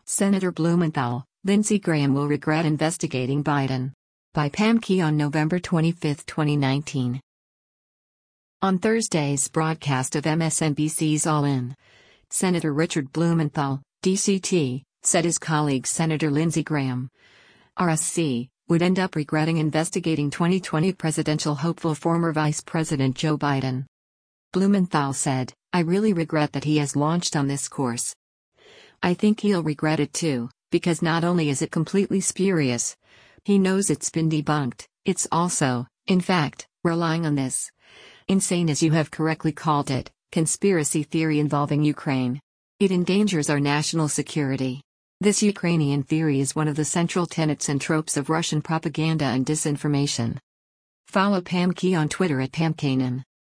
Senator Blumenthal, Lindsey Graham will regret investigating Biden. By Pam Key on November 25, 2019. On Thursday's broadcast of MSNBC's All In, Senator Richard Blumenthal, DCT, said his colleague Senator Lindsey Graham, RSC, would end up regretting investigating 2020 presidential hopeful former Vice President Joe Biden. Blumenthal said, "I really regret that he has launched on this course. I think he'll regret it too, because not only is it completely spurious, he knows it's been debunked, it's also, in fact, relying on this insane, as you have correctly called it, conspiracy theory involving Ukraine. It endangers our national security. This Ukrainian theory is one of the central tenets and tropes of Russian propaganda and disinformation." Follow Pam Key on Twitter at PamKanan.